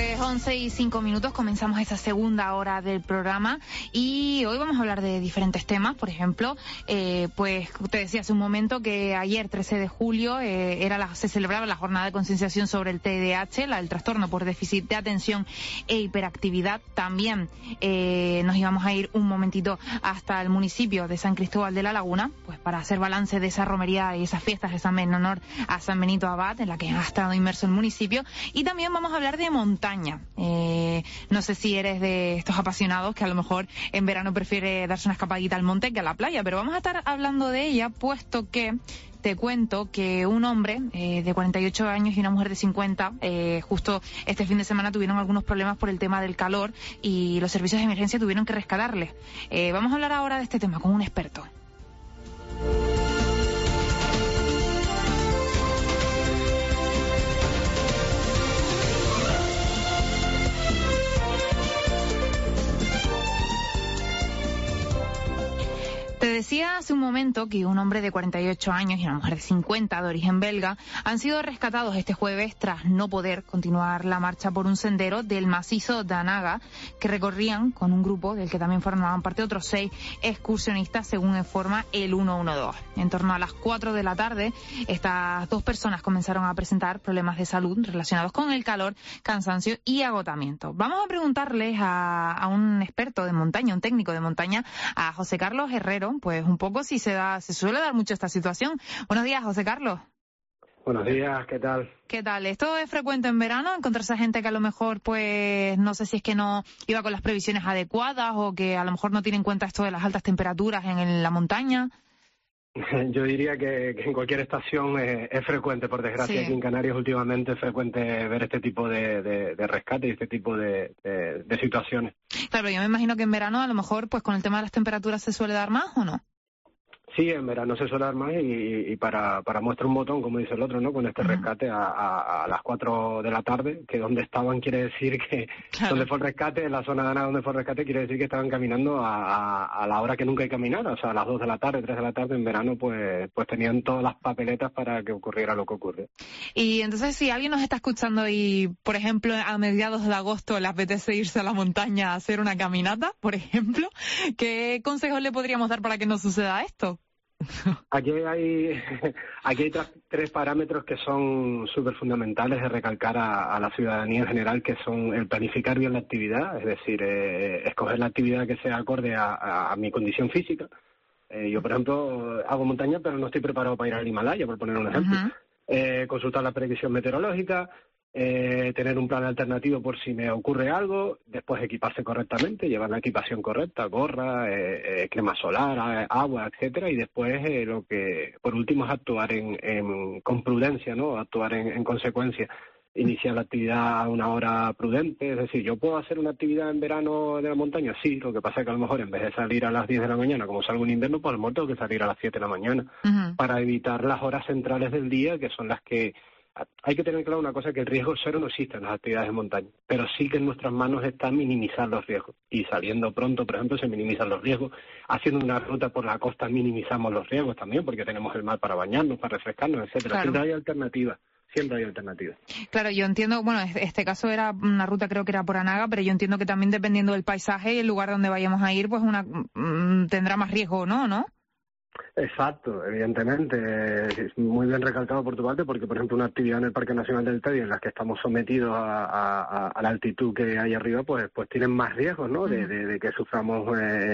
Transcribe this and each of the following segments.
Pues 11:05 comenzamos esta segunda hora del programa y hoy vamos a hablar de diferentes temas. Por ejemplo, pues usted decía hace un momento que ayer, 13 de julio, se celebraba la jornada de concienciación sobre el TDAH, el trastorno por déficit de atención e hiperactividad. También nos íbamos a ir un momentito hasta el municipio de San Cristóbal de la Laguna, pues para hacer balance de esa romería y esas fiestas de San en honor a San Benito Abad, en la que ha estado inmerso el municipio. Y también vamos a hablar de montaña. No sé si eres de estos apasionados que a lo mejor en verano prefiere darse una escapadita al monte que a la playa, pero vamos a estar hablando de ella, puesto que te cuento que un hombre de 48 años y una mujer de 50, justo este fin de semana tuvieron algunos problemas por el tema del calor y los servicios de emergencia tuvieron que rescatarles. Vamos a hablar ahora de este tema con un experto. Te decía hace un momento que un hombre de 48 años y una mujer de 50 de origen belga han sido rescatados este jueves tras no poder continuar la marcha por un sendero del macizo de Anaga que recorrían con un grupo del que también formaban parte otros 6 excursionistas, según informa el 112. En torno a las 4 de la tarde, estas dos personas comenzaron a presentar problemas de salud relacionados con el calor, cansancio y agotamiento. Vamos a preguntarles a un experto de montaña, un técnico de montaña, a José Carlos Herrero, pues un poco si se suele dar mucho esta situación. Buenos días, José Carlos. Buenos días, ¿qué tal? ¿Qué tal? ¿Esto es frecuente en verano? ¿Encontrarse gente que a lo mejor, pues, no sé si es que no iba con las previsiones adecuadas o que a lo mejor no tiene en cuenta esto de las altas temperaturas en la montaña? Yo diría que en cualquier estación es frecuente, por desgracia. Sí. Aquí en Canarias últimamente es frecuente ver este tipo de rescate y este tipo de situaciones. Claro, yo me imagino que en verano a lo mejor, pues con el tema de las temperaturas se suele dar más, ¿o no? Sí, en verano se suele dar más y para muestra un botón, como dice el otro, ¿no? Con este rescate a las 4 de la tarde, que donde estaban quiere decir que Claro. donde fue el rescate, en la zona de Ana donde fue el rescate, quiere decir que estaban caminando a la hora que nunca hay que caminar, o sea, a las 2 de la tarde, 3 de la tarde en verano, pues tenían todas las papeletas para que ocurriera lo que ocurre. Y entonces, si alguien nos está escuchando y, por ejemplo, a mediados de agosto le apetece irse a la montaña a hacer una caminata, por ejemplo, ¿qué consejos le podríamos dar para que no suceda esto? Aquí hay tres parámetros que son súper fundamentales de recalcar a la ciudadanía en general, que son el planificar bien la actividad, es decir, escoger la actividad que sea acorde a mi condición física. Yo, por ejemplo, hago montaña, pero no estoy preparado para ir al Himalaya, por poner un ejemplo. Consultar la predicción meteorológica, tener un plan alternativo por si me ocurre algo, después equiparse correctamente, llevar la equipación correcta, gorra, crema solar, agua, etcétera, y después lo que por último es actuar con prudencia, ¿no? Actuar en consecuencia. Iniciar la actividad a una hora prudente, es decir, ¿yo puedo hacer una actividad en verano de la montaña? Sí, lo que pasa es que a lo mejor en vez de salir a las 10 de la mañana, como salgo en invierno, pues a lo mejor tengo que salir a las 7 de la mañana, para evitar las horas centrales del día, que son las que... Hay que tener claro una cosa, que el riesgo cero no existe en las actividades de montaña, pero sí que en nuestras manos está minimizar los riesgos. Y saliendo pronto, por ejemplo, se minimizan los riesgos. Haciendo una ruta por la costa minimizamos los riesgos también, porque tenemos el mar para bañarnos, para refrescarnos, etcétera. Claro. Siempre hay alternativas. Siempre hay alternativas. Claro, yo entiendo, bueno, este caso era una ruta, creo que era por Anaga, pero yo entiendo que también dependiendo del paisaje y el lugar donde vayamos a ir, pues tendrá más riesgo o no. Exacto, evidentemente. Es muy bien recalcado por tu parte, porque, por ejemplo, una actividad en el Parque Nacional del Teide en la que estamos sometidos a la altitud que hay arriba, pues tienen más riesgos, ¿no? De que suframos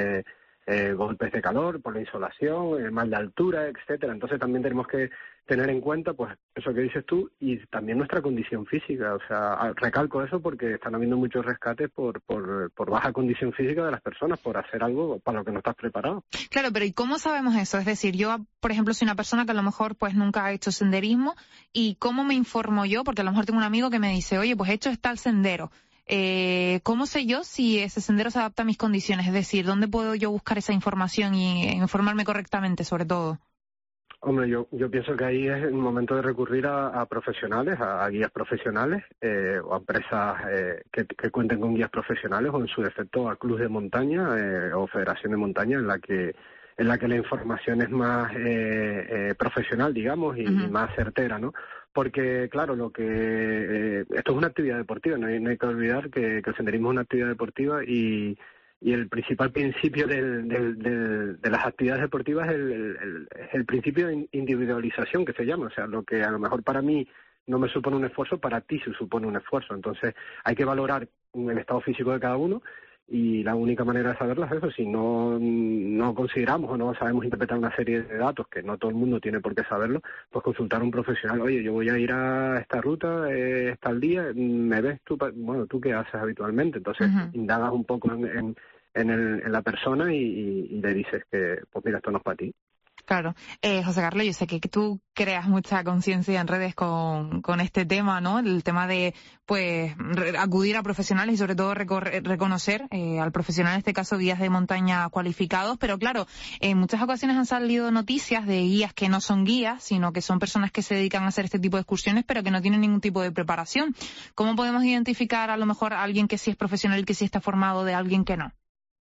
golpes de calor por la insolación, mal de altura, etcétera. Entonces también tenemos que tener en cuenta, pues, eso que dices tú y también nuestra condición física. O sea, recalco eso porque están habiendo muchos rescates por baja condición física de las personas, por hacer algo para lo que no estás preparado. Claro, pero ¿y cómo sabemos eso? Es decir, yo, por ejemplo, soy una persona que a lo mejor pues nunca ha hecho senderismo, ¿y cómo me informo yo? Porque a lo mejor tengo un amigo que me dice, oye, pues he hecho tal sendero. ¿Cómo sé yo si ese sendero se adapta a mis condiciones? Es decir, ¿dónde puedo yo buscar esa información y informarme correctamente, sobre todo? Hombre, yo pienso que ahí es el momento de recurrir a profesionales, a guías profesionales, o a empresas que cuenten con guías profesionales, o en su defecto a clubes de montaña o federación de montaña, en la que la información es más profesional, digamos, y más certera, ¿no? Porque, claro, esto es una actividad deportiva, no hay que olvidar que el senderismo es una actividad deportiva y el principal principio de las actividades deportivas es el principio de individualización, que se llama. O sea, lo que a lo mejor para mí no me supone un esfuerzo, para ti se supone un esfuerzo. Entonces, hay que valorar el estado físico de cada uno y la única manera de saberlo es eso. Si no consideramos o no sabemos interpretar una serie de datos, que no todo el mundo tiene por qué saberlo, pues consultar a un profesional. Oye, yo voy a ir a esta ruta, tal día, ¿me ves tú? Bueno, ¿tú qué haces habitualmente? Entonces, indagas un poco en la persona y le dices que, pues mira, esto no es para ti. Claro. José Carlos, yo sé que tú creas mucha conciencia en redes con este tema, ¿no? El tema de, pues, acudir a profesionales y sobre todo reconocer al profesional, en este caso guías de montaña cualificados. Pero claro, en muchas ocasiones han salido noticias de guías que no son guías, sino que son personas que se dedican a hacer este tipo de excursiones, pero que no tienen ningún tipo de preparación. ¿Cómo podemos identificar a lo mejor a alguien que sí es profesional y que sí está formado de alguien que no?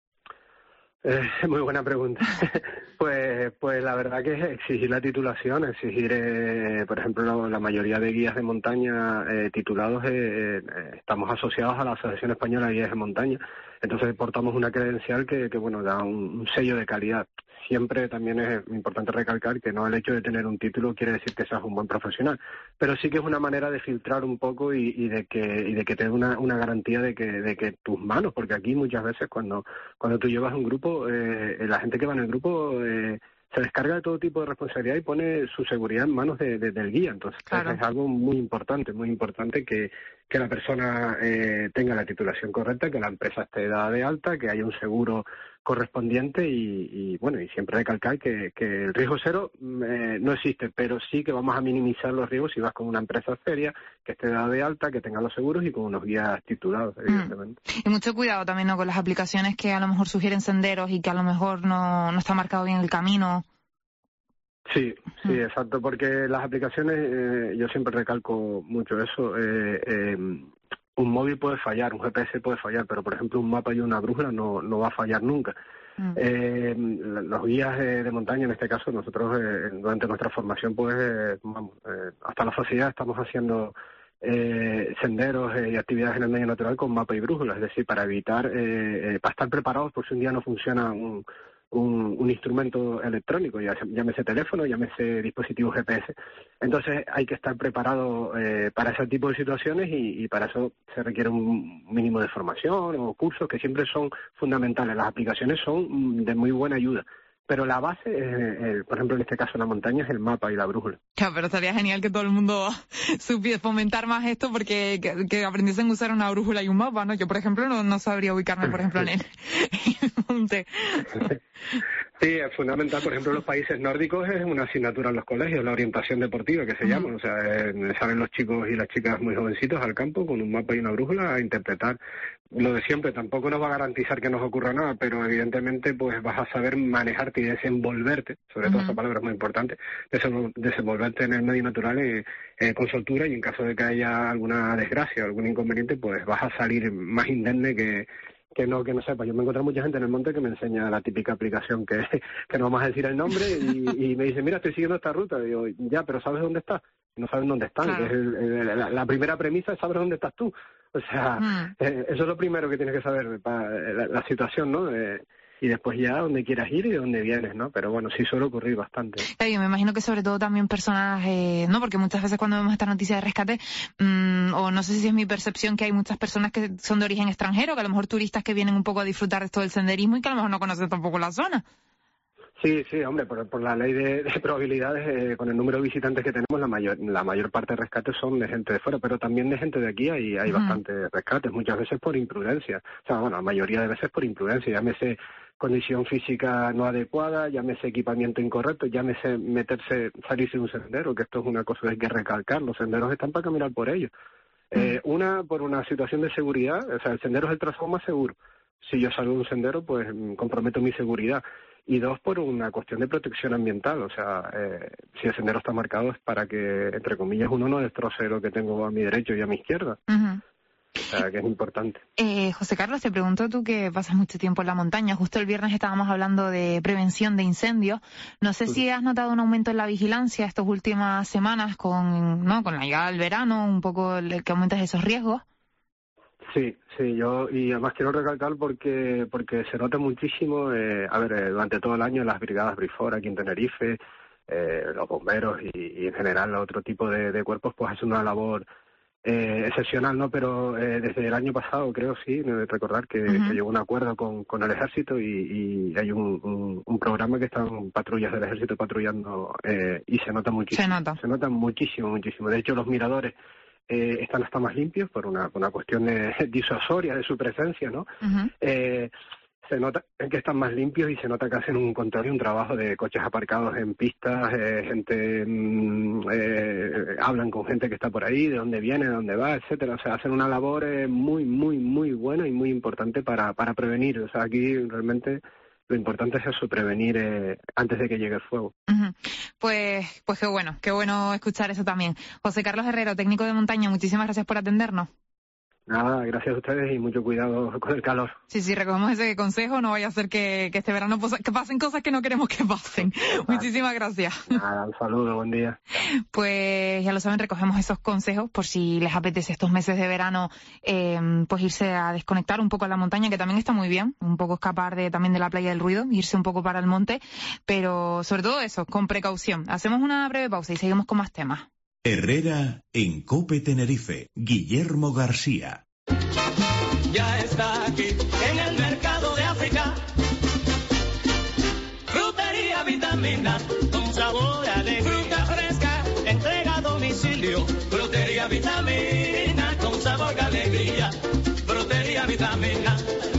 Muy buena pregunta. Pues la verdad que es exigir la titulación, exigir, por ejemplo, la mayoría de guías de montaña titulados estamos asociados a la Asociación Española de Guías de Montaña, entonces portamos una credencial que bueno, da un sello de calidad. Siempre también es importante recalcar que no el hecho de tener un título quiere decir que seas un buen profesional, pero sí que es una manera de filtrar un poco y de que te dé una garantía de que tus manos, porque aquí muchas veces cuando tú llevas un grupo, la gente que va en el grupo se descarga de todo tipo de responsabilidad y pone su seguridad en manos del guía. Entonces, claro, es algo muy importante que la persona tenga la titulación correcta, que la empresa esté dada de alta, que haya un seguro correspondiente y bueno, y siempre recalcar que el riesgo cero no existe, pero sí que vamos a minimizar los riesgos si vas con una empresa seria, que esté dada de alta, que tenga los seguros y con unos guías titulados, evidentemente. Y mucho cuidado también, ¿no?, con las aplicaciones que a lo mejor sugieren senderos y que a lo mejor no está marcado bien el camino. Sí, exacto, porque las aplicaciones, yo siempre recalco mucho eso, un móvil puede fallar, un GPS puede fallar, pero por ejemplo un mapa y una brújula no va a fallar nunca. Los guías de montaña, en este caso, nosotros durante nuestra formación, pues hasta la sociedad estamos haciendo senderos y actividades en el medio natural con mapa y brújula, es decir, para evitar, para estar preparados por si un día no funciona un instrumento electrónico, llámese teléfono, llámese dispositivo GPS. Entonces hay que estar preparado para ese tipo de situaciones y para eso se requiere un mínimo de formación o cursos que siempre son fundamentales. Las aplicaciones son de muy buena ayuda. Pero la base, por ejemplo, en este caso en la montaña, es el mapa y la brújula. Claro, pero estaría genial que todo el mundo supiera fomentar más esto, porque que aprendiesen a usar una brújula y un mapa, ¿no? Yo, por ejemplo, no sabría ubicarme, por ejemplo, en el monte. Sí, es fundamental. Por ejemplo, en los países nórdicos es una asignatura en los colegios, la orientación deportiva, que se llama. O sea, salen los chicos y las chicas muy jovencitos al campo con un mapa y una brújula a interpretar lo de siempre. Tampoco nos va a garantizar que nos ocurra nada, pero evidentemente pues vas a saber manejarte y desenvolverte, sobre todo esa palabra es muy importante, desenvolverte en el medio natural con soltura, y en caso de que haya alguna desgracia o algún inconveniente, pues vas a salir más indemne que no sepa. Yo me encuentro mucha gente en el monte que me enseña la típica aplicación que no vamos a decir el nombre y me dice, mira, estoy siguiendo esta ruta. Y digo, ya, pero ¿sabes dónde está? No saben dónde están, claro. Que es la primera premisa es saber dónde estás tú. O sea, eso es lo primero que tienes que saber para la situación, ¿no? Y después ya dónde quieras ir y de dónde vienes, ¿no? Pero bueno, sí suele ocurrir bastante. Yo me imagino que sobre todo también personas, ¿no? Porque muchas veces cuando vemos esta noticia de rescate, o no sé si es mi percepción, que hay muchas personas que son de origen extranjero, que a lo mejor turistas que vienen un poco a disfrutar de todo el senderismo y que a lo mejor no conocen tampoco la zona. Sí, hombre, por la ley de probabilidades, con el número de visitantes que tenemos, la mayor parte de rescates son de gente de fuera, pero también de gente de aquí hay bastantes rescates, muchas veces por imprudencia. O sea, bueno, la mayoría de veces por imprudencia, llámese condición física no adecuada, llámese equipamiento incorrecto, llámese salirse de un sendero, que esto es una cosa que hay que recalcar, los senderos están para caminar por ellos. Por una situación de seguridad, o sea, el sendero es el trazado más seguro. Si yo salgo de un sendero, pues comprometo mi seguridad. Y dos, por una cuestión de protección ambiental. O sea, si el sendero está marcado es para que, entre comillas, uno no destroce lo que tengo a mi derecho y a mi izquierda. O sea, que es importante. José Carlos, te pregunto, tú que pasas mucho tiempo en la montaña, justo el viernes estábamos hablando de prevención de incendios. No sé si has notado un aumento en la vigilancia estas últimas semanas con la llegada del verano, un poco el que aumentas esos riesgos. Sí, yo, y además quiero recalcar porque se nota muchísimo, durante todo el año las brigadas Brifor aquí en Tenerife, los bomberos y en general otro tipo de cuerpos, pues hacen una labor excepcional, ¿no? Pero desde el año pasado, creo, sí, recordar que llegó un acuerdo con el Ejército y hay un programa que están patrullas del Ejército patrullando y se nota muchísimo. Se nota muchísimo. De hecho, los miradores están hasta más limpios por una cuestión disuasoria de su presencia, ¿no? Se nota que están más limpios y se nota que hacen un control y un trabajo de coches aparcados en pistas, hablan con gente que está por ahí, de dónde viene, de dónde va, etcétera. O sea, hacen una labor muy buena y muy importante para prevenir. O sea, aquí realmente lo importante es eso, prevenir antes de que llegue el fuego. Pues qué bueno escuchar eso también. José Carlos Herrero, técnico de montaña, muchísimas gracias por atendernos. Nada, gracias a ustedes y mucho cuidado con el calor. Sí, recogemos ese consejo, no vaya a ser que este verano que pasen cosas que no queremos que pasen. Muchísimas gracias. Nada, un saludo, buen día. Pues ya lo saben, recogemos esos consejos por si les apetece estos meses de verano, pues irse a desconectar un poco a la montaña, que también está muy bien, un poco escapar también de la playa del ruido, irse un poco para el monte, pero sobre todo eso, con precaución. Hacemos una breve pausa y seguimos con más temas. Herrera en COPE Tenerife, Guillermo García. Ya está aquí en el mercado de África, frutería vitamina con sabor alegre, fruta fresca, entrega a domicilio, frutería vitamina con sabor de alegría, frutería vitamina.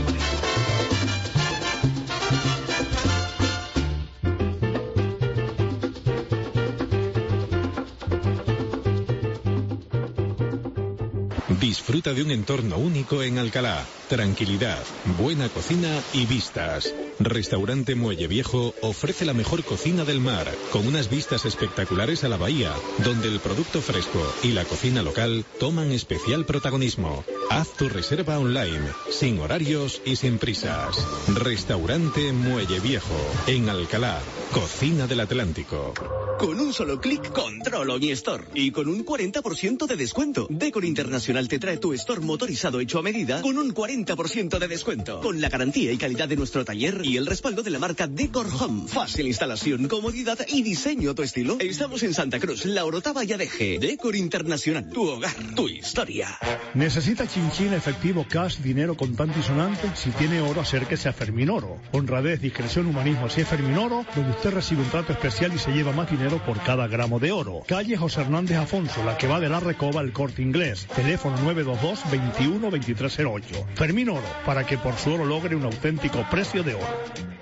Disfruta de un entorno único en Alcalá. Tranquilidad, buena cocina y vistas. Restaurante Muelle Viejo ofrece la mejor cocina del mar, con unas vistas espectaculares a la bahía, donde el producto fresco y la cocina local toman especial protagonismo. Haz tu reserva online, sin horarios y sin prisas. Restaurante Muelle Viejo, en Alcalá, cocina del Atlántico. Con un solo clic controlo mi store y con un 40% de descuento. Decor Internacional te trae tu store motorizado hecho a medida con un 40% de descuento. Con la garantía y calidad de nuestro taller y el respaldo de la marca Decor Home. Fácil instalación, comodidad y diseño a tu estilo. Estamos en Santa Cruz, La Orotava y Adeje. Decor Internacional, tu hogar, tu historia. ¿Necesita chinchín, efectivo, cash, dinero contante y sonante? Si tiene oro, acérquese a Fermín Oro. Honradez, discreción, humanismo. Si es Fermín Oro, donde usted recibe un trato especial y se lleva más dinero por cada gramo de oro. Calle José Hernández Afonso, la que va de la Recoba al Corte Inglés. Teléfono 922 21 2308. Fermín Oro, para que por su oro logre un auténtico precio de oro.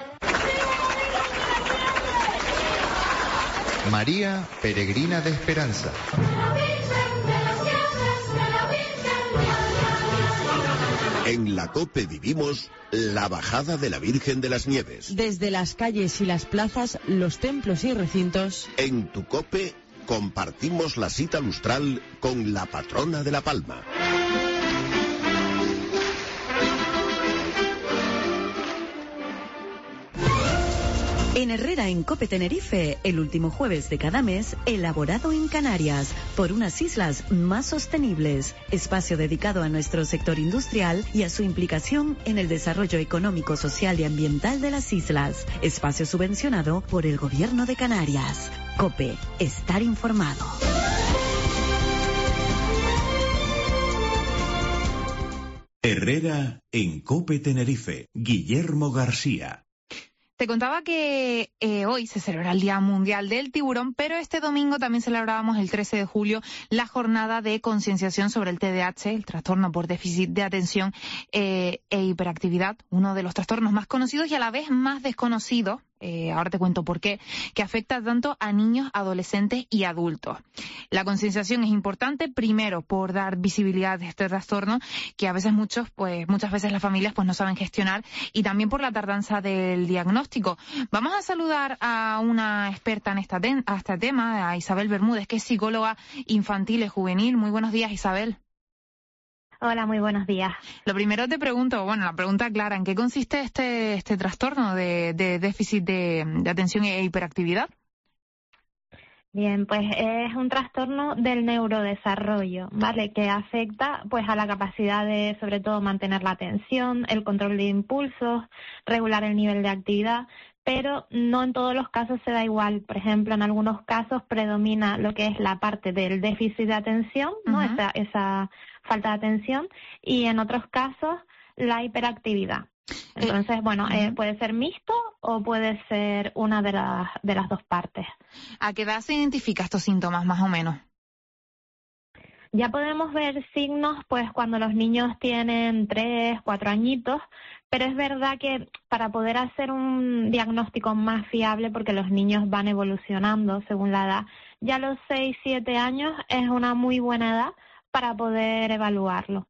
María, peregrina de esperanza. En la COPE vivimos la bajada de la Virgen de las Nieves. Desde las calles y las plazas, los templos y recintos. En tu COPE compartimos la cita lustral con la patrona de La Palma. En Herrera, en COPE Tenerife, el último jueves de cada mes, elaborado en Canarias, por unas islas más sostenibles. Espacio dedicado a nuestro sector industrial y a su implicación en el desarrollo económico, social y ambiental de las islas. Espacio subvencionado por el Gobierno de Canarias. COPE, estar informado. Herrera en COPE Tenerife, Guillermo García. Te contaba que hoy se celebra el Día Mundial del Tiburón, pero este domingo también celebrábamos el 13 de julio la jornada de concienciación sobre el TDAH, el trastorno por déficit de atención e hiperactividad, uno de los trastornos más conocidos y a la vez más desconocidos. Ahora te cuento por qué, que afecta tanto a niños, adolescentes y adultos. La concienciación es importante, primero, por dar visibilidad a este trastorno, que a veces muchas veces las familias no saben gestionar, y también por la tardanza del diagnóstico. Vamos a saludar a una experta en este tema, a Isabel Bermúdez, que es psicóloga infantil y juvenil. Muy buenos días, Isabel. Hola, muy buenos días. Lo primero te pregunto, bueno, la pregunta clara, ¿en qué consiste este trastorno de déficit de atención e hiperactividad? Bien, pues es un trastorno del neurodesarrollo, ¿vale? Que afecta pues a la capacidad de, sobre todo, mantener la atención, el control de impulsos, regular el nivel de actividad, pero no en todos los casos se da igual. Por ejemplo, en algunos casos predomina lo que es la parte del déficit de atención, ¿no? Esa falta de atención, y en otros casos la hiperactividad. Entonces, puede ser mixto o puede ser una de las dos partes. ¿A qué edad se identifica estos síntomas, más o menos? Ya podemos ver signos pues cuando los niños tienen 3, 4 añitos, pero es verdad que para poder hacer un diagnóstico más fiable, porque los niños van evolucionando según la edad, ya a los 6, 7 años es una muy buena edad para poder evaluarlo.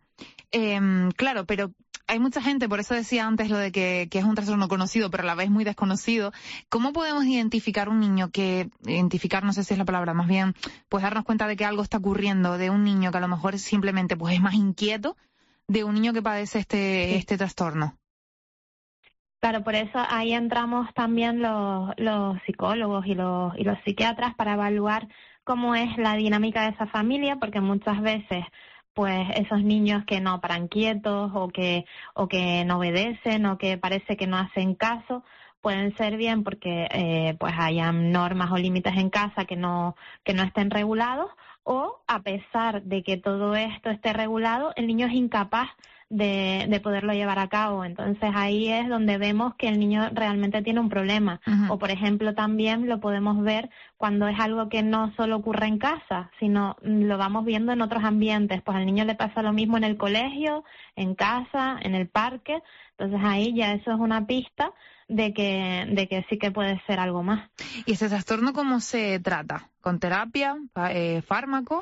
Claro, pero hay mucha gente, por eso decía antes lo de que es un trastorno conocido, pero a la vez muy desconocido. ¿Cómo podemos identificar un niño identificar, no sé si es la palabra, más bien, pues darnos cuenta de que algo está ocurriendo, de un niño que a lo mejor simplemente pues es más inquieto, de un niño que padece este trastorno? Claro, por eso ahí entramos también los psicólogos y los psiquiatras para evaluar cómo es la dinámica de esa familia, porque muchas veces pues esos niños que no paran quietos o que no obedecen o que parece que no hacen caso, pueden ser bien porque pues hayan normas o límites en casa que no estén regulados, o a pesar de que todo esto esté regulado, el niño es incapaz de poderlo llevar a cabo. Entonces ahí es donde vemos que el niño realmente tiene un problema. O por ejemplo también lo podemos ver cuando es algo que no solo ocurre en casa, sino lo vamos viendo en otros ambientes. Pues al niño le pasa lo mismo en el colegio, en casa, en el parque. Entonces ahí ya eso es una pista de que sí que puede ser algo más. ¿Y ese trastorno cómo se trata? ¿Con terapia? ¿Fármacos?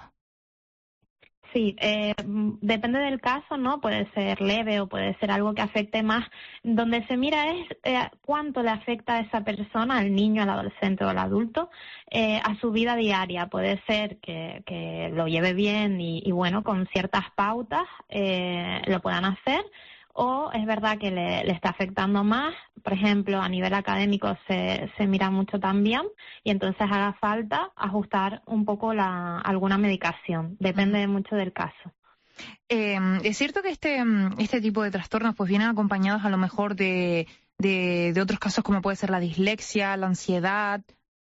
Sí, depende del caso, ¿no? Puede ser leve o puede ser algo que afecte más. Donde se mira es cuánto le afecta a esa persona, al niño, al adolescente o al adulto, a su vida diaria. Puede ser que lo lleve bien y bueno, con ciertas pautas lo puedan hacer, o es verdad que le está afectando más. Por ejemplo, a nivel académico se mira mucho también, y entonces haga falta ajustar un poco alguna medicación. Depende mucho del caso. Es cierto que este tipo de trastornos pues vienen acompañados a lo mejor de otros casos como puede ser la dislexia, la ansiedad.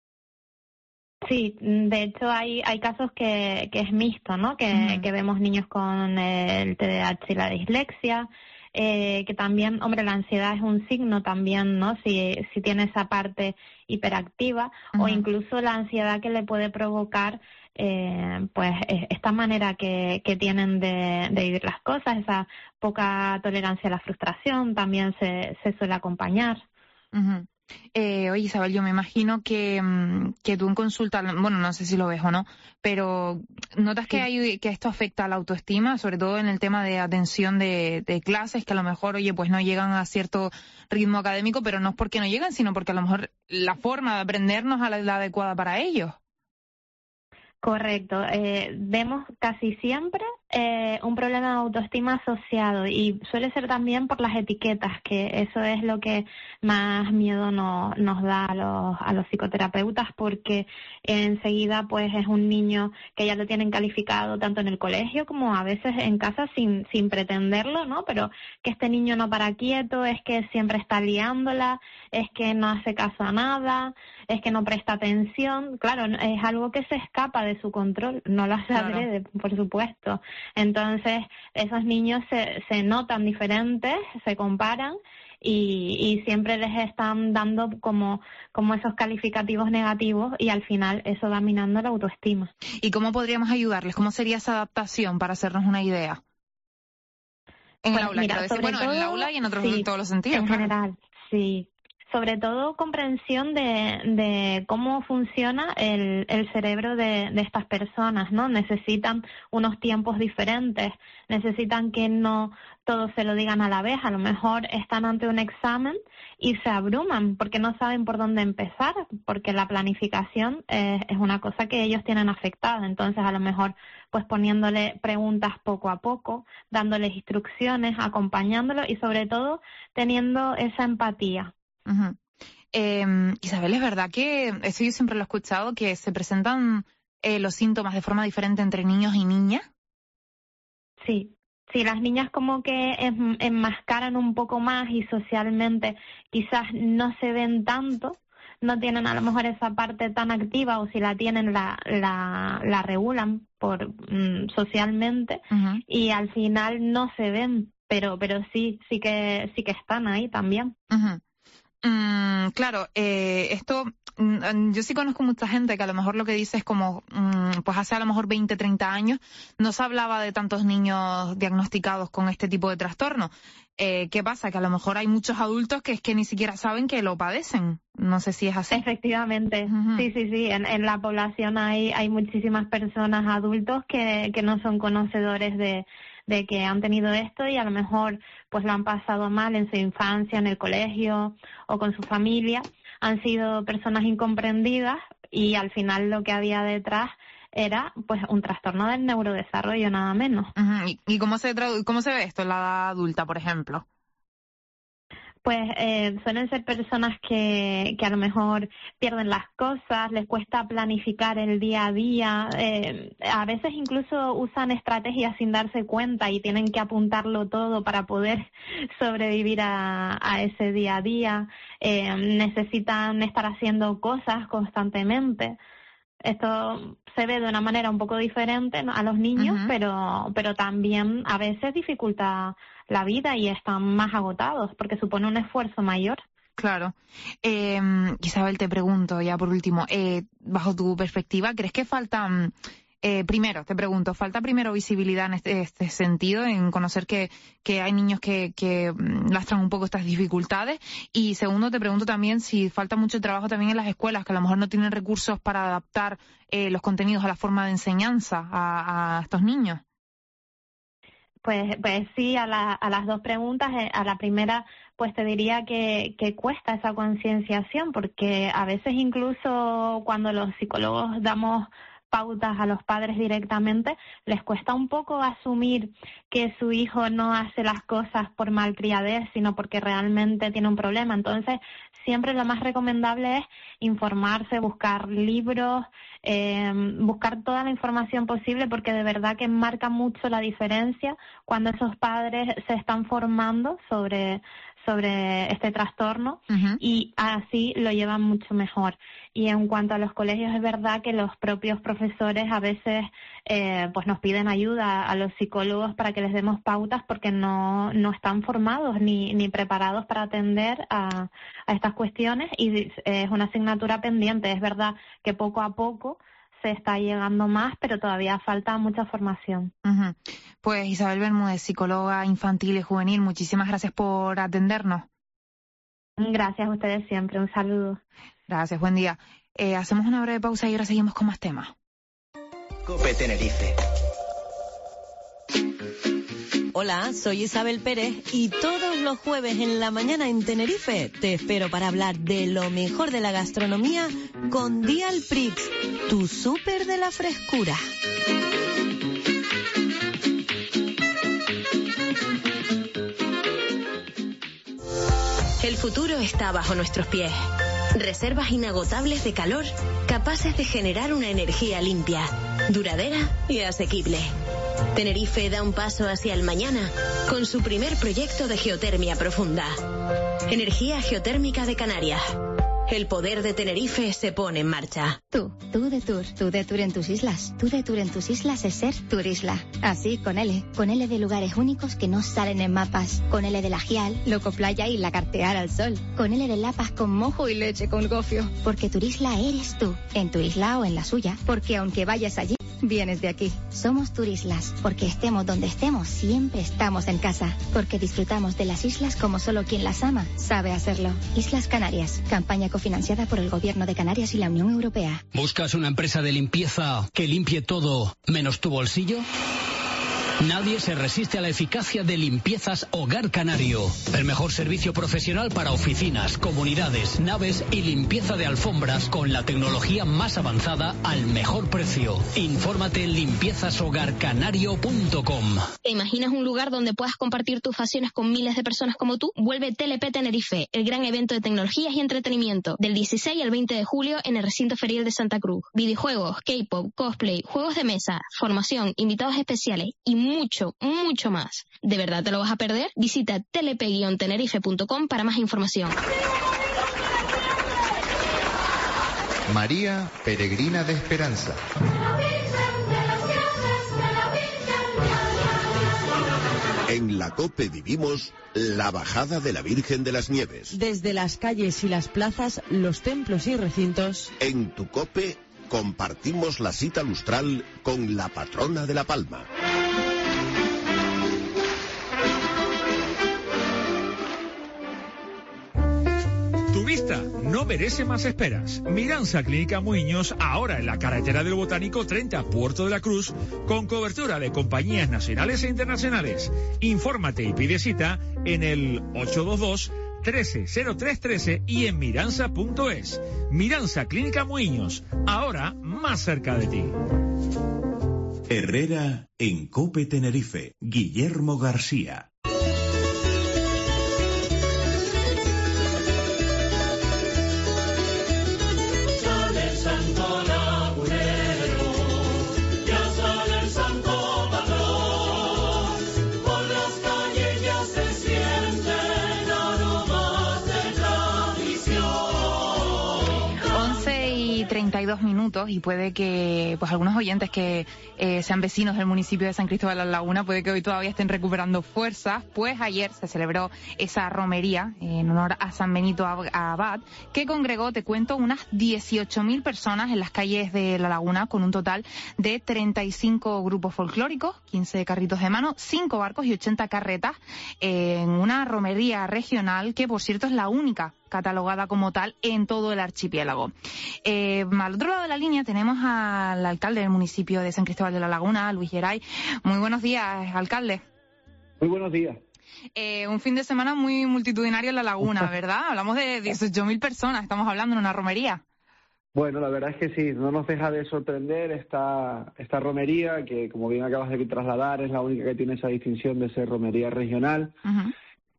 Sí, de hecho hay casos que es mixto, ¿no? Que vemos niños con el TDAH y la dislexia. Que también, hombre, la ansiedad es un signo también, ¿no? Si tiene esa parte hiperactiva, o incluso la ansiedad que le puede provocar pues esta manera que tienen de vivir las cosas, esa poca tolerancia a la frustración también se suele acompañar. Oye, Isabel, yo me imagino que tú en consulta, bueno, no sé si lo ves o no, pero ¿notas que esto afecta a la autoestima, sobre todo en el tema de atención de clases, que a lo mejor, oye, pues no llegan a cierto ritmo académico, pero no es porque no llegan, sino porque a lo mejor la forma de aprender no es la adecuada para ellos? Correcto. Vemos casi siempre un problema de autoestima asociado, y suele ser también por las etiquetas, que eso es lo que más miedo nos da a los psicoterapeutas, porque enseguida pues es un niño que ya lo tienen calificado tanto en el colegio como a veces en casa sin pretenderlo, ¿no? Pero que este niño no para quieto, es que siempre está liándola, es que no hace caso a nada, es que no presta atención. Claro, es algo que se escapa de su control, no lo hace adrede, por supuesto. Entonces, esos niños se notan diferentes, se comparan y siempre les están dando como esos calificativos negativos, y al final eso va minando la autoestima. ¿Y cómo podríamos ayudarles? ¿Cómo sería esa adaptación para hacernos una idea? En el aula, quiero decir, bueno, en el aula y en otros, en todos los sentidos. En general, sí. sobre todo comprensión de cómo funciona el cerebro de estas personas, ¿no? Necesitan unos tiempos diferentes, necesitan que no todos se lo digan a la vez, a lo mejor están ante un examen y se abruman porque no saben por dónde empezar, porque la planificación es una cosa que ellos tienen afectada. Entonces, a lo mejor, pues poniéndole preguntas poco a poco, dándoles instrucciones, acompañándolos y sobre todo teniendo esa empatía. Uh-huh. Isabel, ¿es verdad que, eso yo siempre lo he escuchado, que se presentan los síntomas de forma diferente entre niños y niñas? Sí, las niñas como que enmascaran un poco más y socialmente quizás no se ven tanto, no tienen a lo mejor esa parte tan activa, o si la tienen la regulan socialmente, uh-huh, y al final no se ven, pero sí que están ahí también. Uh-huh. Claro, esto, yo sí conozco mucha gente que a lo mejor lo que dice es como, pues hace a lo mejor 20, 30 años no se hablaba de tantos niños diagnosticados con este tipo de trastorno. ¿Qué pasa? Que a lo mejor hay muchos adultos que es que ni siquiera saben que lo padecen. No sé si es así. Efectivamente, uh-huh. Sí. En la población hay muchísimas personas, adultos, que no son conocedores de que han tenido esto y a lo mejor pues lo han pasado mal en su infancia, en el colegio o con su familia. Han sido personas incomprendidas y al final lo que había detrás era pues un trastorno del neurodesarrollo, nada menos. Uh-huh. ¿Y cómo se ve esto en la edad adulta, por ejemplo? Pues suelen ser personas que a lo mejor pierden las cosas, les cuesta planificar el día a día, a veces incluso usan estrategias sin darse cuenta y tienen que apuntarlo todo para poder sobrevivir a ese día a día, necesitan estar haciendo cosas constantemente. Esto se ve de una manera un poco diferente a los niños, uh-huh, pero también a veces dificulta la vida y están más agotados porque supone un esfuerzo mayor. Claro. Isabel, te pregunto ya por último, bajo tu perspectiva, ¿crees que falta, primero, te pregunto, falta primero visibilidad en este sentido, en conocer que hay niños que lastran un poco estas dificultades? Y segundo, te pregunto también si falta mucho trabajo también en las escuelas, que a lo mejor no tienen recursos para adaptar los contenidos a la forma de enseñanza a estos niños. Pues sí, a las dos preguntas. A la primera, pues te diría que cuesta esa concienciación, porque a veces incluso cuando los psicólogos damos pautas a los padres directamente, les cuesta un poco asumir que su hijo no hace las cosas por malcriadez, sino porque realmente tiene un problema. Entonces, siempre lo más recomendable es informarse, buscar libros, buscar toda la información posible, porque de verdad que marca mucho la diferencia cuando esos padres se están formando sobre este trastorno, uh-huh, y así lo llevan mucho mejor. Y en cuanto a los colegios, es verdad que los propios profesores a veces pues nos piden ayuda a los psicólogos para que les demos pautas, porque no están formados ni preparados para atender a estas cuestiones, y es una asignatura pendiente. Es verdad que poco a poco se está llegando más, pero todavía falta mucha formación. Uh-huh. Pues Isabel Bermúdez, psicóloga infantil y juvenil, muchísimas gracias por atendernos. Gracias a ustedes siempre, un saludo. Gracias, buen día. Hacemos una breve pausa y ahora seguimos con más temas. COPE Tenerife. Hola, soy Isabel Pérez y todos los jueves en la mañana en Tenerife te espero para hablar de lo mejor de la gastronomía con Dial Prix, tu súper de la frescura. El futuro está bajo nuestros pies. Reservas inagotables de calor, capaces de generar una energía limpia, duradera y asequible. Tenerife da un paso hacia el mañana con su primer proyecto de geotermia profunda. Energía geotérmica de Canarias. El poder de Tenerife se pone en marcha. Tú de tour en tus islas. Tú de tour en tus islas es ser Turisla. Así, con L de lugares únicos que no salen en mapas. Con L de la Gial, Loco Playa y la Cartear al sol. Con L de Lapas con mojo y leche con gofio. Porque Turisla eres tú, en tu isla o en la suya. Porque aunque vayas allí, vienes de aquí. Somos Turislas, porque estemos donde estemos, siempre estamos en casa. Porque disfrutamos de las islas como solo quien las ama sabe hacerlo. Islas Canarias, campaña cofinanciada por el Gobierno de Canarias y la Unión Europea. ¿Buscas una empresa de limpieza que limpie todo menos tu bolsillo? Nadie se resiste a la eficacia de Limpiezas Hogar Canario. El mejor servicio profesional para oficinas, comunidades, naves y limpieza de alfombras con la tecnología más avanzada al mejor precio. Infórmate en limpiezashogarcanario.com. ¿Te imaginas un lugar donde puedas compartir tus pasiones con miles de personas como tú? Vuelve TLP Tenerife, el gran evento de tecnologías y entretenimiento, del 16 al 20 de julio en el recinto ferial de Santa Cruz. Videojuegos, K-pop, cosplay, juegos de mesa, formación, invitados especiales y mucho, mucho más. ¿De verdad te lo vas a perder? Visita tlp-tenerife.com para más información. María, peregrina de esperanza. En la COPE vivimos la bajada de la Virgen de las Nieves. Desde las calles y las plazas, los templos y recintos. En tu COPE compartimos la cita lustral con la patrona de La Palma. Tu vista no merece más esperas. Miranza Clínica Muiños, ahora en la carretera del Botánico 30, Puerto de la Cruz, con cobertura de compañías nacionales e internacionales. Infórmate y pide cita en el 822-130313 y en miranza.es. Miranza Clínica Muiños, ahora más cerca de ti. Herrera en COPE Tenerife. Guillermo García. Minutos y puede que pues algunos oyentes que sean vecinos del municipio de San Cristóbal de la Laguna puede que hoy todavía estén recuperando fuerzas, pues ayer se celebró esa romería en honor a San Benito Abad, que congregó, te cuento, unas 18.000 personas en las calles de la Laguna, con un total de 35 grupos folclóricos, 15 carritos de mano, 5 barcos y 80 carretas, en una romería regional que, por cierto, es la única catalogada como tal en todo el archipiélago. Al otro lado de la línea tenemos al alcalde del municipio de San Cristóbal de la Laguna, Luis Geray. Muy buenos días, alcalde. Muy buenos días. Un fin de semana muy multitudinario en la Laguna, ¿verdad? Hablamos de 18.000 personas, estamos hablando en una romería. Bueno, la verdad es que sí, no nos deja de sorprender esta romería, que como bien acabas de trasladar, es la única que tiene esa distinción de ser romería regional. Uh-huh.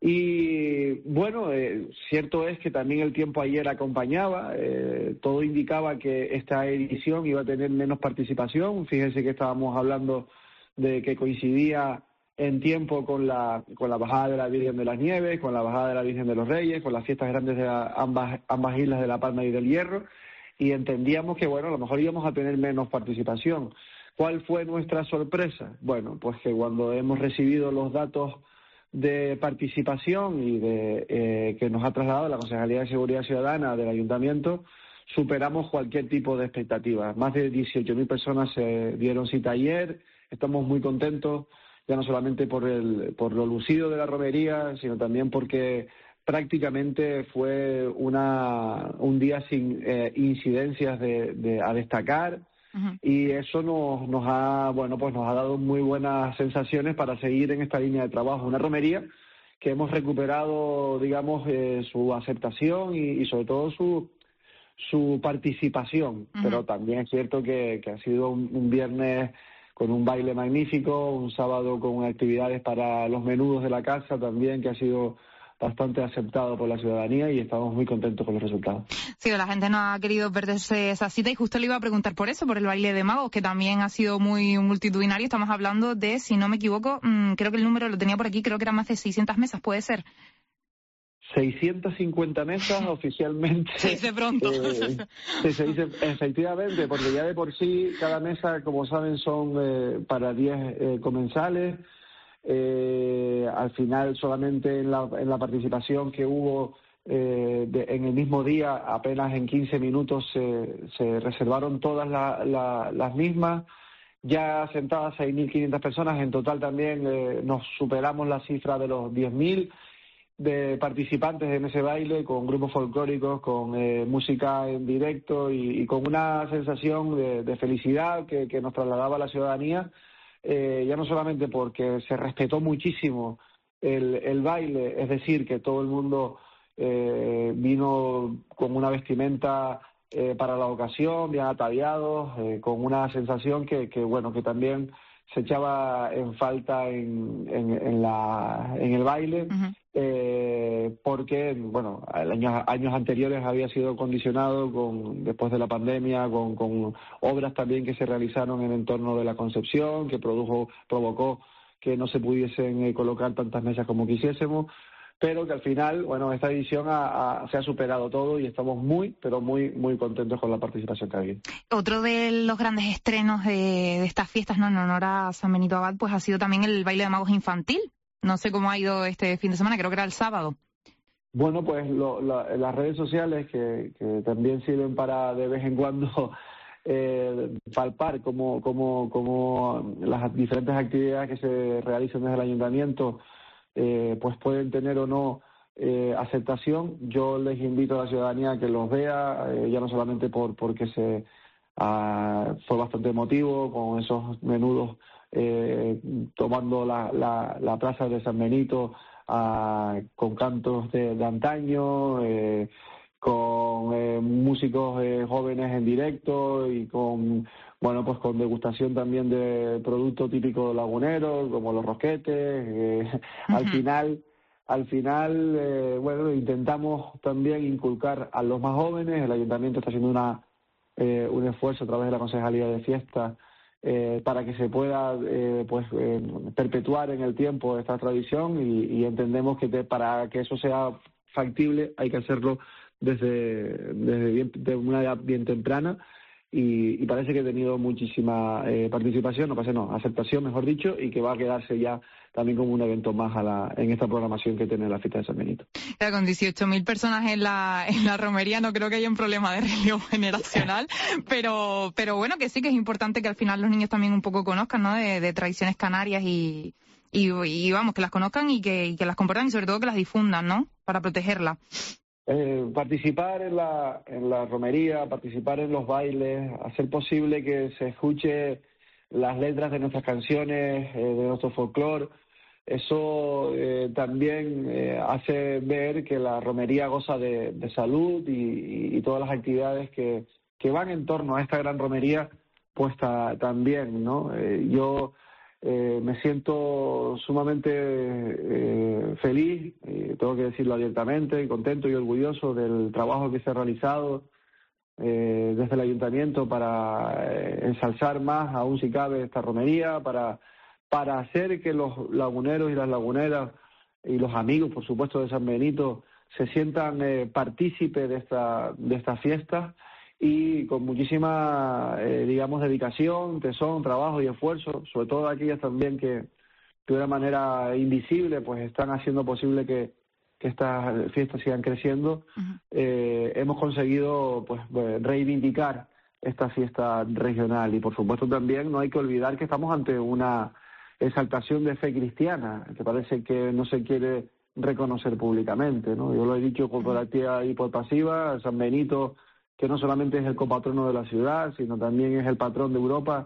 Y bueno, cierto es que también el tiempo ayer acompañaba, todo indicaba que esta edición iba a tener menos participación. Fíjense que estábamos hablando de que coincidía en tiempo con la bajada de la Virgen de las Nieves, con la bajada de la Virgen de los Reyes, con las fiestas grandes de ambas islas de La Palma y del Hierro, y entendíamos que bueno, a lo mejor íbamos a tener menos participación. ¿Cuál fue nuestra sorpresa? Bueno, pues que cuando hemos recibido los datos de participación y de que nos ha trasladado la Concejalía de Seguridad Ciudadana del Ayuntamiento, superamos cualquier tipo de expectativa. Más de 18.000 personas se dieron cita ayer. Estamos muy contentos, ya no solamente por lo lucido de la romería, sino también porque prácticamente fue un día sin incidencias a destacar. Uh-huh. Y eso nos ha dado muy buenas sensaciones para seguir en esta línea de trabajo. Una romería que hemos recuperado, digamos, su aceptación y sobre todo su participación. Uh-huh. Pero también es cierto que ha sido un viernes con un baile magnífico, un sábado con actividades para los menudos de la casa también, que ha sido bastante aceptado por la ciudadanía y estamos muy contentos con los resultados. Sí, la gente no ha querido perderse esa cita y justo le iba a preguntar por eso, por el baile de magos, que también ha sido muy multitudinario. Estamos hablando de, si no me equivoco, creo que el número lo tenía por aquí, creo que eran más de 600 mesas, ¿puede ser? 650 mesas oficialmente. Se dice pronto. Se dice efectivamente, porque ya de por sí cada mesa, como saben, son para 10 comensales. Al final solamente en la participación que hubo en el mismo día, apenas en 15 minutos se reservaron todas las mismas, ya sentadas 6.500 personas. En total también nos superamos la cifra de los 10.000 de participantes en ese baile, con grupos folclóricos, con música en directo y con una sensación de felicidad que nos trasladaba a la ciudadanía, ya no solamente porque se respetó muchísimo el baile, es decir, que todo el mundo vino con una vestimenta para la ocasión, bien ataviados, con una sensación que también se echaba en falta en el baile, porque años anteriores había sido condicionado después de la pandemia con obras también que se realizaron en el entorno de la Concepción, que provocó que no se pudiesen colocar tantas mesas como quisiésemos, pero que al final, esta edición se ha superado todo y estamos muy, pero muy, muy contentos con la participación que ha habido. Otro de los grandes estrenos de estas fiestas, ¿no?, en honor a San Benito Abad, pues ha sido también el baile de magos infantil. No sé cómo ha ido este fin de semana, creo que era el sábado. Bueno, pues las redes sociales que también sirven para de vez en cuando palpar cómo las diferentes actividades que se realizan desde el ayuntamiento pues pueden tener o no aceptación. Yo les invito a la ciudadanía a que los vea, ya no solamente porque fue bastante emotivo con esos menudos tomando la plaza de San Benito con cantos de antaño, con músicos jóvenes en directo y con degustación también de productos típicos laguneros como los rosquetes. Al final intentamos también inculcar a los más jóvenes. El ayuntamiento está haciendo un esfuerzo a través de la Concejalía de Fiestas para que se pueda perpetuar en el tiempo esta tradición y entendemos que para que eso sea factible hay que hacerlo desde una edad bien temprana y parece que ha tenido muchísima aceptación, mejor dicho, y que va a quedarse ya también como un evento más en esta programación que tiene la fiesta de San Benito. Claro, con 18.000 personas en la romería no creo que haya un problema de relevo generacional, pero bueno, que sí que es importante que al final los niños también un poco conozcan, ¿no?, de tradiciones canarias y vamos, que las conozcan y que las compartan y sobre todo que las difundan, ¿no?, para protegerla. Participar en la romería, participar en los bailes, hacer posible que se escuche las letras de nuestras canciones, de nuestro folclore, eso también hace ver que la romería goza de salud y todas las actividades que van en torno a esta gran romería, pues también, ¿no? Yo me siento sumamente feliz, tengo que decirlo abiertamente, contento y orgulloso del trabajo que se ha realizado desde el ayuntamiento para ensalzar más, aún si cabe, esta romería, para hacer que los laguneros y las laguneras y los amigos, por supuesto, de San Benito se sientan partícipes de estas fiestas y con muchísima, dedicación, tesón, trabajo y esfuerzo, sobre todo aquellas también que de una manera invisible pues están haciendo posible que estas fiestas sigan creciendo. Hemos conseguido reivindicar esta fiesta regional y por supuesto también no hay que olvidar que estamos ante una exaltación de fe cristiana que parece que no se quiere reconocer públicamente, ¿no? Yo lo he dicho por activa y por pasiva, San Benito, que no solamente es el copatrono de la ciudad, sino también es el patrón de Europa.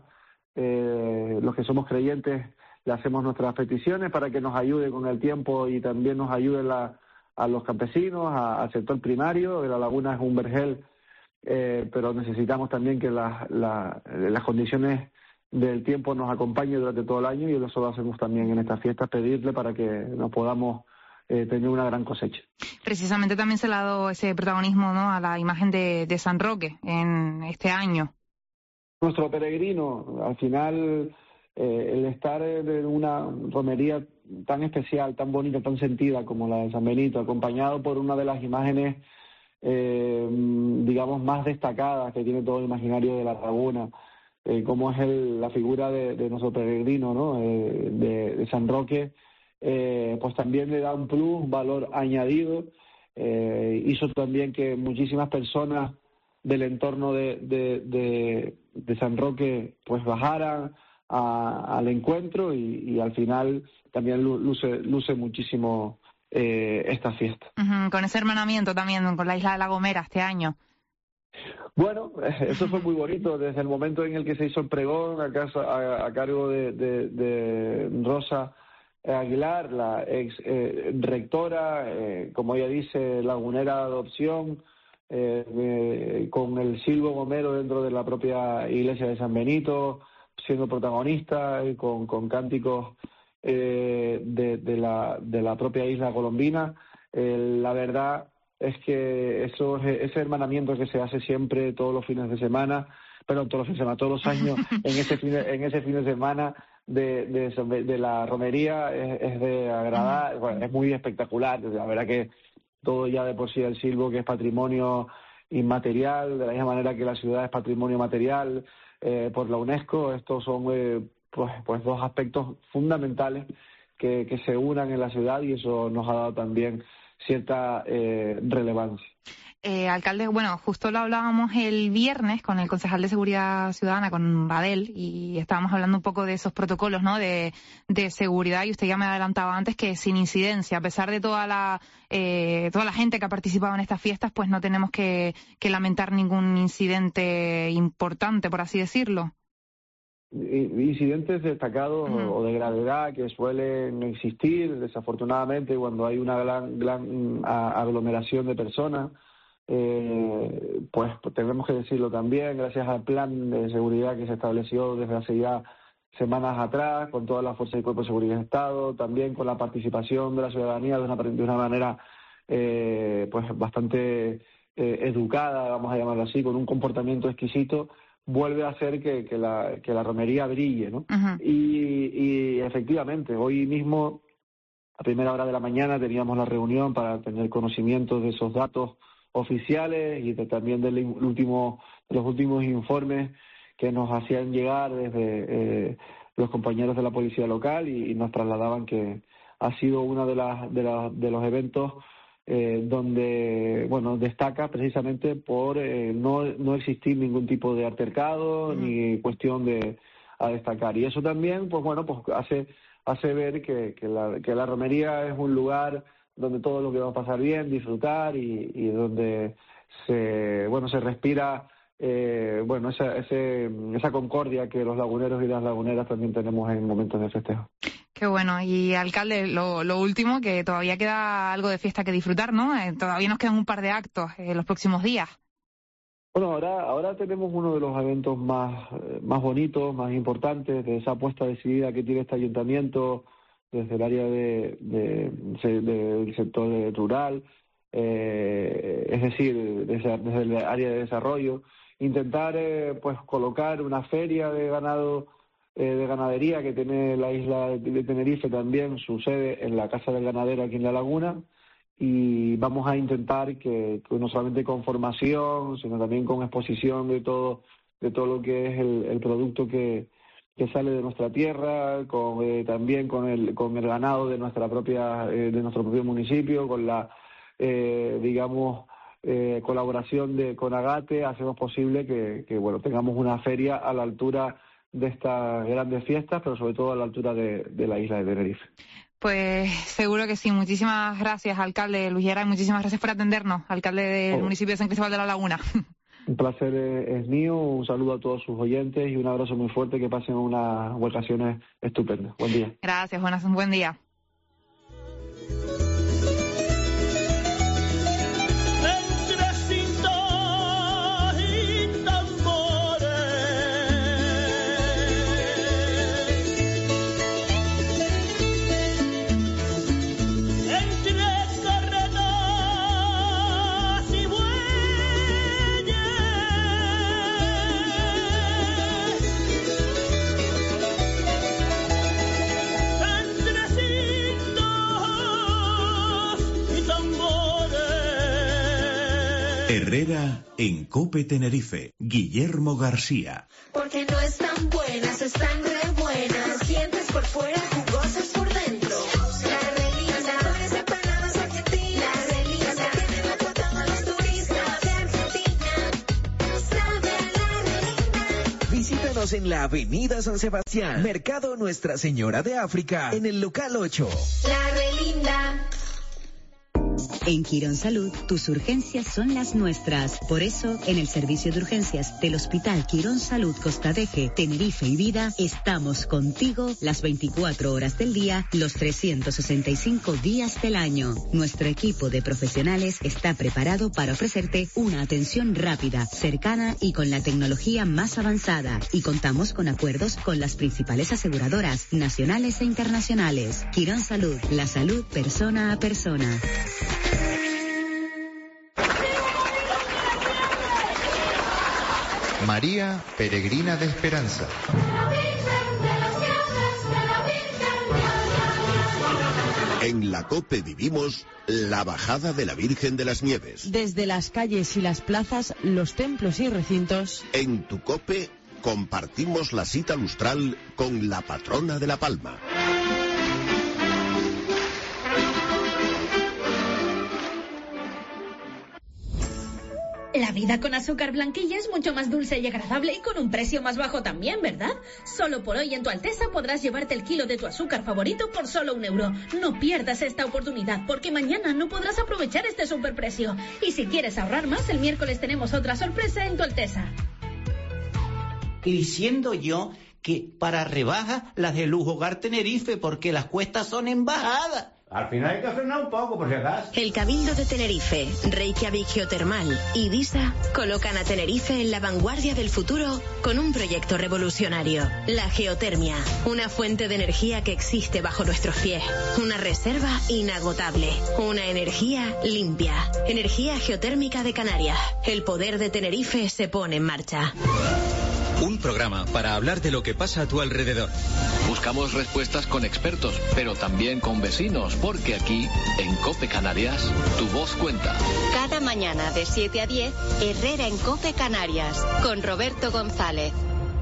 Los que somos creyentes le hacemos nuestras peticiones para que nos ayude con el tiempo y también nos ayude a los campesinos, al sector primario. La laguna es un vergel, pero necesitamos también que las condiciones del tiempo nos acompañen durante todo el año y eso lo hacemos también en estas fiestas, pedirle para que nos podamos tener una gran cosecha. Precisamente también se le ha dado ese protagonismo, ¿no?, a la imagen de San Roque en este año. Nuestro peregrino, al final, el estar en una romería tan especial, tan bonita, tan sentida como la de San Benito, acompañado por una de las imágenes, más destacadas que tiene todo el imaginario de la laguna, como es la figura de nuestro peregrino, ¿no?, de San Roque, pues también le da un plus, un valor añadido. Hizo también que muchísimas personas del entorno de de San Roque pues bajaran al encuentro y al final también luce muchísimo esta fiesta. Con ese hermanamiento también con la isla de La Gomera este año. Bueno, eso fue muy bonito desde el momento en el que se hizo el pregón a cargo de Rosa Aguilar, la ex rectora, como ella dice, lagunera de adopción, con el Silbo Gomero dentro de la propia iglesia de San Benito, siendo protagonista, y con cánticos de la propia isla colombina. La verdad es que ese hermanamiento que se hace siempre todos los fines de semana, todos los años, en ese fin de semana de la romería es de agradar, bueno, es muy espectacular. La verdad que todo ya de por sí el Silbo, que es patrimonio inmaterial, de la misma manera que la ciudad es patrimonio material por la UNESCO. Estos son pues dos aspectos fundamentales que se unan en la ciudad, y eso nos ha dado también cierta relevancia. Alcalde, bueno, justo lo hablábamos el viernes con el concejal de Seguridad Ciudadana, con Badel, y estábamos hablando un poco de esos protocolos, ¿no?, de seguridad, y usted ya me adelantaba antes que sin incidencia, a pesar de toda la gente que ha participado en estas fiestas, pues no tenemos que lamentar ningún incidente importante, por así decirlo. Incidentes destacados o de gravedad que suelen existir, desafortunadamente, cuando hay una gran aglomeración de personas. Pues tenemos que decirlo también, gracias al plan de seguridad que se estableció desde hace ya semanas atrás, con todas las fuerzas y cuerpos de seguridad de Estado, también con la participación de la ciudadanía de una manera pues bastante educada, vamos a llamarlo así, con un comportamiento exquisito, vuelve a hacer que la romería brille, ¿no? Y efectivamente, hoy mismo, a primera hora de la mañana, teníamos la reunión para tener conocimiento de esos datos oficiales y también de los últimos informes que nos hacían llegar desde los compañeros de la policía local, y nos trasladaban que ha sido uno de los eventos donde, bueno, destaca precisamente por no existir ningún tipo de altercado ni cuestión a destacar. Y eso también, pues bueno, pues hace ver que la romería es un lugar donde todo lo que va a pasar bien, disfrutar, y donde se respira esa concordia que los laguneros y las laguneras también tenemos en momentos de festejo. Qué bueno. Y, alcalde, lo último, que todavía queda algo de fiesta que disfrutar, ¿no? Todavía nos quedan un par de actos en los próximos días. Bueno, ahora tenemos uno de los eventos más bonitos, más importantes, de esa apuesta decidida que tiene este ayuntamiento desde el área del sector rural, es decir, desde el área de desarrollo, intentar pues colocar una feria de ganado, de ganadería que tiene la isla de Tenerife también, su sede en la Casa del Ganadero aquí en La Laguna, y vamos a intentar que no solamente con formación, sino también con exposición de todo lo que es el producto que sale de nuestra tierra, también con el ganado de nuestro propio municipio, con la colaboración con Agate, hacemos posible que tengamos una feria a la altura de estas grandes fiestas, pero sobre todo a la altura de la isla de Tenerife. Pues seguro que sí. Muchísimas gracias, alcalde Luis Llera, y muchísimas gracias por atendernos, alcalde del municipio de San Cristóbal de la Laguna. Un placer es mío, un saludo a todos sus oyentes y un abrazo muy fuerte, que pasen unas vacaciones estupendas. Buen día. Gracias, buen día. Herrera en COPE Tenerife, Guillermo García. Porque no están buenas, están re buenas. Sientes por fuera, jugosas por dentro. La Relisa, sabores empanadas Argentina. La Relisa, tiene la cuota a los turistas de Argentina. Sabe a la Relisa. Visítanos en la Avenida San Sebastián, Mercado Nuestra Señora de África, en el local 8. La Relinda. En Quirón Salud, tus urgencias son las nuestras. Por eso, en el servicio de urgencias del Hospital Quirón Salud Costa Deje, Tenerife y Vida, estamos contigo las 24 horas del día, los 365 días del año. Nuestro equipo de profesionales está preparado para ofrecerte una atención rápida, cercana y con la tecnología más avanzada. Y contamos con acuerdos con las principales aseguradoras nacionales e internacionales. Quirón Salud, la salud persona a persona. María Peregrina de Esperanza. En la COPE vivimos la bajada de la Virgen de las Nieves. Desde las calles y las plazas, los templos y recintos. En tu COPE compartimos la cita lustral con la patrona de La Palma. La vida con azúcar blanquilla es mucho más dulce y agradable y con un precio más bajo también, ¿verdad? Solo por hoy en Tu Alteza podrás llevarte el kilo de tu azúcar favorito por solo €1. No pierdas esta oportunidad porque mañana no podrás aprovechar este superprecio. Y si quieres ahorrar más, el miércoles tenemos otra sorpresa en Tu Alteza. Y diciendo yo que para rebajas las de Lujo Hogar Tenerife porque las cuestas son en bajada. Al final hay que frenar un poco, por si acaso. El Cabildo de Tenerife, Reykjavik Geotermal y Visa colocan a Tenerife en la vanguardia del futuro con un proyecto revolucionario. La geotermia, una fuente de energía que existe bajo nuestros pies. Una reserva inagotable. Una energía limpia. Energía geotérmica de Canarias. El poder de Tenerife se pone en marcha. Un programa para hablar de lo que pasa a tu alrededor. Buscamos respuestas con expertos, pero también con vecinos, porque aquí, en COPE Canarias, tu voz cuenta. Cada mañana de 7 a 10, Herrera en COPE Canarias, con Roberto González.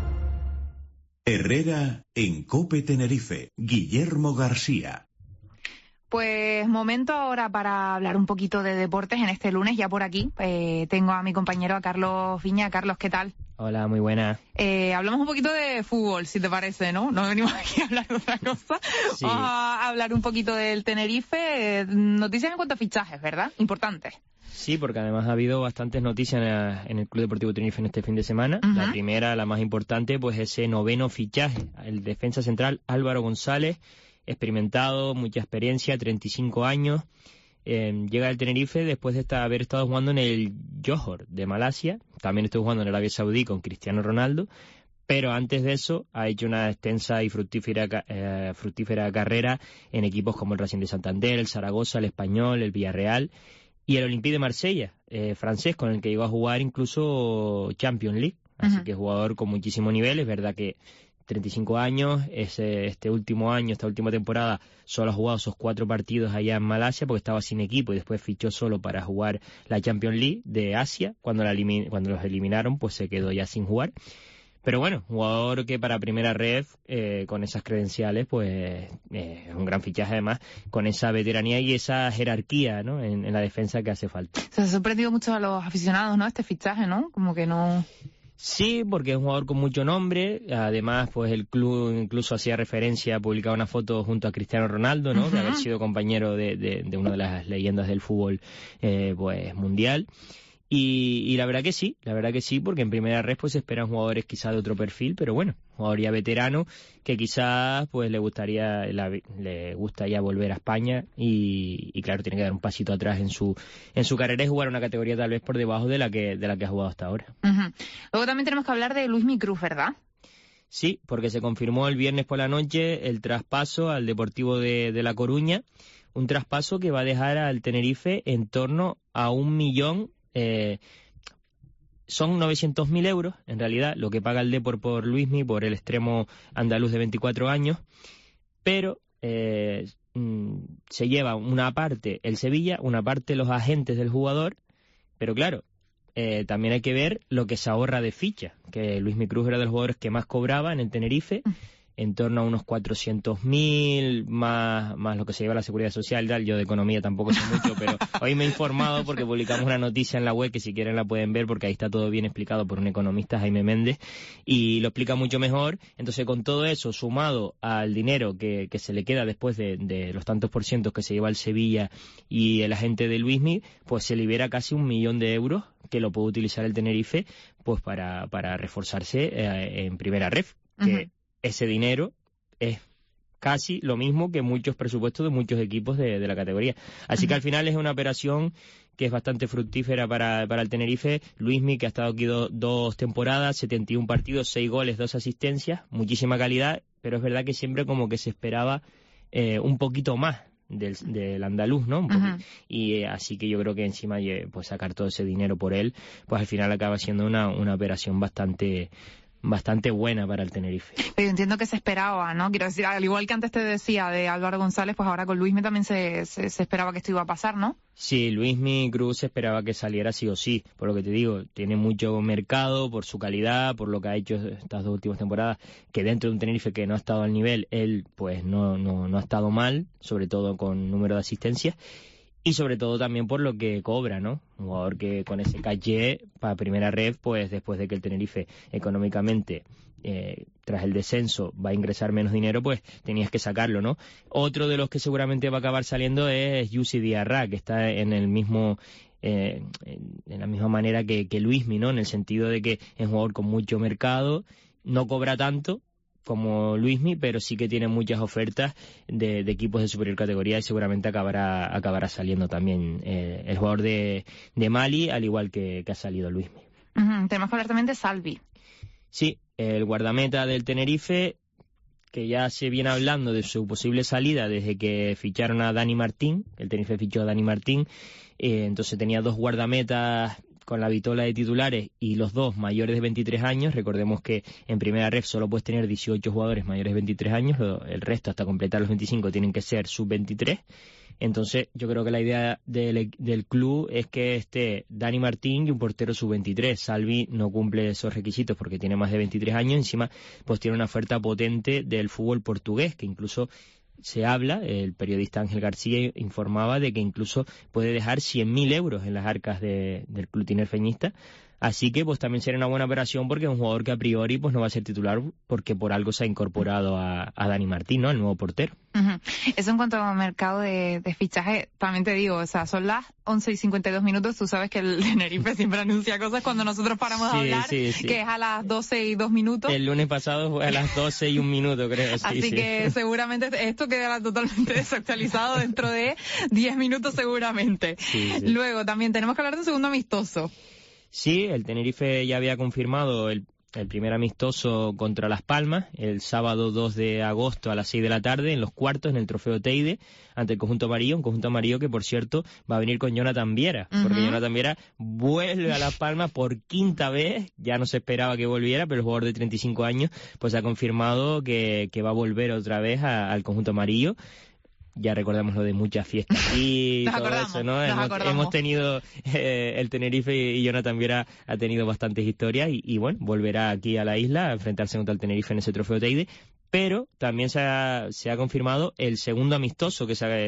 Herrera en COPE Tenerife, Guillermo García. Pues momento ahora para hablar un poquito de deportes en este lunes, ya por aquí. Tengo a mi compañero, a Carlos Viña. Carlos, ¿qué tal? Hola, muy buena. Hablamos un poquito de fútbol, si te parece, ¿no? No venimos aquí a hablar de otra cosa. Sí. Vamos a hablar un poquito del Tenerife. Noticias en cuanto a fichajes, ¿verdad? Importantes. Sí, porque además ha habido bastantes noticias en el Club Deportivo Tenerife en este fin de semana. La primera, la más importante, pues ese 9º fichaje, el defensa central Álvaro González, experimentado, mucha experiencia, 35 años. Llega al Tenerife después de haber estado jugando en el Johor de Malasia. También estuvo jugando en Arabia Saudí con Cristiano Ronaldo. Pero antes de eso ha hecho una extensa y fructífera carrera en equipos como el Racing de Santander, el Zaragoza, el Español, el Villarreal y el Olympique de Marsella, francés, con el que llegó a jugar incluso Champions League. Así que jugador con muchísimo nivel. Es verdad que 35 años, esta última temporada solo ha jugado esos 4 partidos allá en Malasia porque estaba sin equipo y después fichó solo para jugar la Champions League de Asia. Cuando los eliminaron, pues se quedó ya sin jugar. Pero bueno, jugador que para primera red, con esas credenciales, pues es un gran fichaje además, con esa veteranía y esa jerarquía, ¿no? en la defensa que hace falta. Se ha sorprendido mucho a los aficionados, ¿no? Este fichaje, ¿no? Como que no... Sí, porque es un jugador con mucho nombre. Además, pues el club incluso hacía referencia, ha publicado una foto junto a Cristiano Ronaldo, ¿no? De haber sido compañero de una de las leyendas del fútbol pues mundial. Y la verdad que sí, porque en primera red pues se esperan jugadores quizás de otro perfil, pero bueno, jugador ya veterano que quizás pues le gusta ya volver a España y claro, tiene que dar un pasito atrás en su carrera y jugar una categoría tal vez por debajo de la que ha jugado hasta ahora. Luego también tenemos que hablar de Luismi Cruz, ¿verdad? Sí, porque se confirmó el viernes por la noche el traspaso al Deportivo de La Coruña, un traspaso que va a dejar al Tenerife en torno a 1 millón. Son 900.000 euros, en realidad, lo que paga el Depor por Luismi, por el extremo andaluz de 24 años, pero se lleva una parte el Sevilla, una parte los agentes del jugador, pero claro, también hay que ver lo que se ahorra de ficha, que Luismi Cruz era de los jugadores que más cobraba en el Tenerife, en torno a unos 400.000, más lo que se lleva la Seguridad Social y tal. Yo de economía tampoco sé mucho, pero hoy me he informado porque publicamos una noticia en la web que si quieren la pueden ver porque ahí está todo bien explicado por un economista, Jaime Méndez, y lo explica mucho mejor. Entonces, con todo eso sumado al dinero que se le queda después de los tantos por cientos que se lleva el Sevilla y el agente de Luismi, pues se libera casi 1 millón de euros que lo puede utilizar el Tenerife pues para reforzarse en primera ref, que ese dinero es casi lo mismo que muchos presupuestos de muchos equipos de la categoría. Así que al final es una operación que es bastante fructífera para el Tenerife. Luismi, que ha estado aquí dos temporadas, 71 partidos, 6 goles, 2 asistencias, muchísima calidad, pero es verdad que siempre como que se esperaba un poquito más del andaluz, ¿no? Y así que yo creo que encima pues sacar todo ese dinero por él, pues al final acaba siendo una operación bastante buena para el Tenerife. Pero entiendo que se esperaba, ¿no? Quiero decir, al igual que antes te decía de Álvaro González, pues ahora con Luismi también se esperaba que esto iba a pasar, ¿no? Sí, Luismi Cruz esperaba que saliera sí o sí, por lo que te digo, tiene mucho mercado, por su calidad, por lo que ha hecho estas 2 últimas temporadas, que dentro de un Tenerife que no ha estado al nivel, él pues no ha estado mal, sobre todo con número de asistencias, y sobre todo también por lo que cobra, ¿no? Un jugador que con ese caché para primera ref, pues después de que el Tenerife económicamente tras el descenso va a ingresar menos dinero, pues tenías que sacarlo, ¿no? Otro de los que seguramente va a acabar saliendo es Yusi Diarra, que está en el mismo en la misma manera que Luismi, ¿no? En el sentido de que es un jugador con mucho mercado, no cobra tanto como Luismi, pero sí que tiene muchas ofertas de equipos de superior categoría y seguramente acabará saliendo también el jugador de Mali, al igual que ha salido Luismi. Tenemos que hablar también de Salvi. Sí, el guardameta del Tenerife, que ya se viene hablando de su posible salida desde que ficharon a Dani Martín. El Tenerife fichó a Dani Martín, entonces tenía 2 guardametas con la vitola de titulares y los 2 mayores de 23 años. Recordemos que en primera ref solo puedes tener 18 jugadores mayores de 23 años, el resto hasta completar los 25 tienen que ser sub-23. Entonces yo creo que la idea del club es que esté Dani Martín y un portero sub-23. Salvi no cumple esos requisitos porque tiene más de 23 años, encima pues tiene una oferta potente del fútbol portugués, que incluso se habla, el periodista Ángel García informaba de que incluso puede dejar 100.000 euros en las arcas del club tinerfeñista. Así que pues también sería una buena operación porque es un jugador que a priori pues no va a ser titular porque por algo se ha incorporado a Dani Martín, ¿no? El nuevo portero. Eso en cuanto al mercado de fichaje, también te digo, o sea, son las 11:52, tú sabes que el Tenerife siempre anuncia cosas cuando nosotros paramos de hablar, que es a las 12:02. El lunes pasado fue a las 12:01, creo. Así que seguramente esto quedará totalmente desactualizado dentro de 10 minutos seguramente. Luego también tenemos que hablar de un segundo amistoso. Sí, el Tenerife ya había confirmado el primer amistoso contra Las Palmas, el sábado 2 de agosto a las 6 de la tarde, en los cuartos, en el Trofeo Teide, ante el conjunto amarillo, un conjunto amarillo que, por cierto, va a venir con Jonathan Viera, porque Jonathan Viera vuelve a Las Palmas por 5ª vez, ya no se esperaba que volviera, pero el jugador de 35 años pues ha confirmado que va a volver otra vez al conjunto amarillo. Ya recordamos lo de muchas fiestas y todo eso, ¿no? Hemos tenido, el Tenerife y Jonathan Viera ha tenido bastantes historias y bueno, volverá aquí a la isla a enfrentarse contra el Tenerife en ese Trofeo Teide, pero también se ha confirmado el segundo amistoso